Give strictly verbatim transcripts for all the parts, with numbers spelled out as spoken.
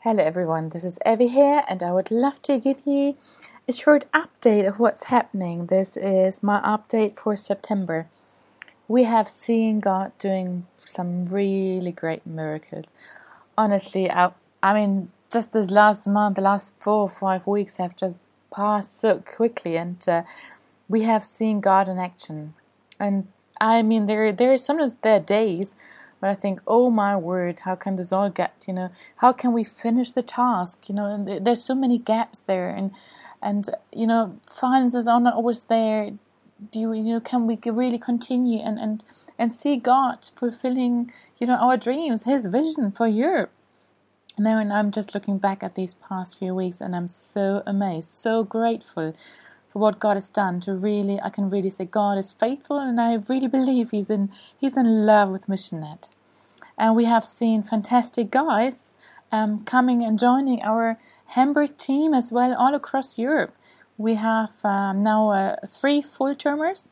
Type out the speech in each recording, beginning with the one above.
Hello everyone, this is Evie here and I would love to give you a short update of what's happening. This is my update for September. We have seen God doing some really great miracles. Honestly, I, I mean, just this last month, the last four or five weeks have just passed so quickly, and uh, we have seen God in action. And I mean, there there are sometimes there are days but I think, oh my word, how can this all get, you know, how can we finish the task, you know, and there's so many gaps there, and, and you know, finances are not always there. Do you, you know, can we really continue and, and, and see God fulfilling, you know, our dreams, His vision for Europe? Now, and I'm just looking back at these past few weeks and I'm so amazed, so grateful for what God has done. To really, I can really say God is faithful, and I really believe He's in He's in love with Missionet. And we have seen fantastic guys um, coming and joining our Hamburg team as well, all across Europe. We have um, now uh, three full-termers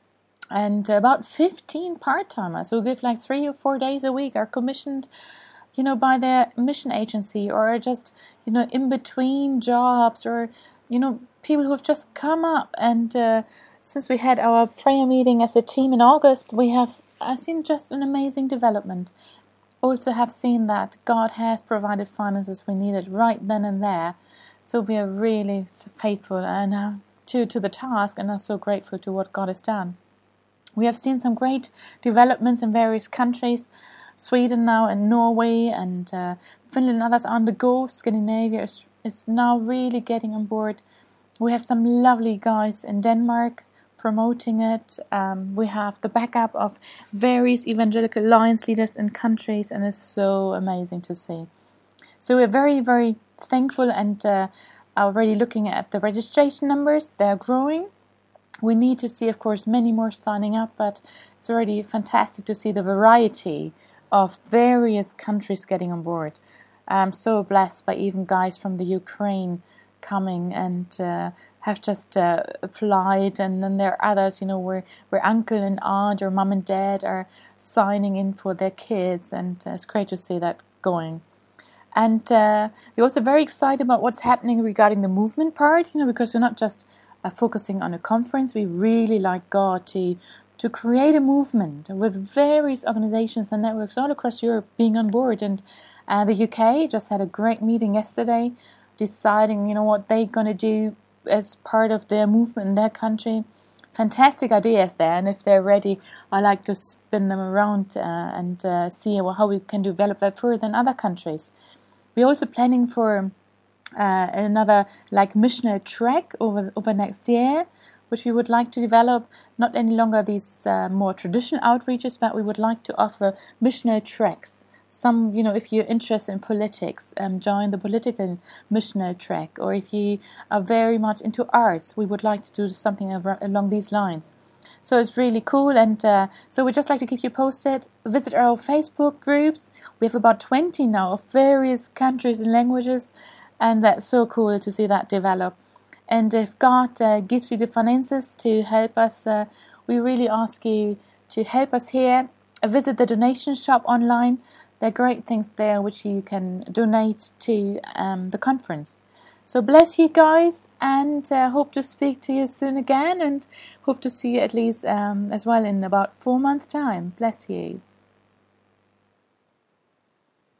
and about fifteen part-timers who give like three or four days a week, are commissioned, you know, by their mission agency, or just, you know, in between jobs, or, you know, people who have just come up. And uh, since we had our prayer meeting as a team in August, we have I've seen just an amazing development. Also have seen that God has provided finances we needed right then and there. So we are really faithful and uh, to, to the task, and are so grateful to what God has done. We have seen some great developments in various countries. Sweden now and Norway and uh, Finland and others are on the go. Scandinavia is, is now really getting on board. We have some lovely guys in Denmark promoting it. Um, we have the backup of various evangelical alliance leaders in countries, and it's so amazing to see. So we're very, very thankful, and uh, already looking at the registration numbers, they're growing. We need to see, of course, many more signing up, but it's already fantastic to see the variety of various countries getting on board. I'm so blessed by even guys from the Ukraine coming and uh, have just uh, applied, and then there are others, you know, where, where uncle and aunt or mum and dad are signing in for their kids, and uh, it's great to see that going. And uh, we're also very excited about what's happening regarding the movement part, you know, because we're not just uh, focusing on a conference. We really like God to to create a movement with various organizations and networks all across Europe being on board. And uh, the U K just had a great meeting yesterday, deciding, you know, what they're going to do as part of their movement in their country. Fantastic ideas there, and if they're ready, I like to spin them around uh, and uh, see how we can develop that further in other countries. We're also planning for uh, another like missional track over over next year, which we would like to develop. Not any longer these uh, more traditional outreaches, but we would like to offer missional tracks. Some, you know, if you're interested in politics, um, join the political missional track. Or if you are very much into arts, we would like to do something along these lines. So it's really cool, and uh, so we'd just like to keep you posted. Visit our Facebook groups. We have about twenty now of various countries and languages, and that's so cool to see that develop. And if God uh, gives you the finances to help us, uh, we really ask you to help us here. Uh, visit the donation shop online. There are great things there which you can donate to um, the conference. So bless you guys, and uh, hope to speak to you soon again, and hope to see you at least um, as well in about four months' time. Bless you.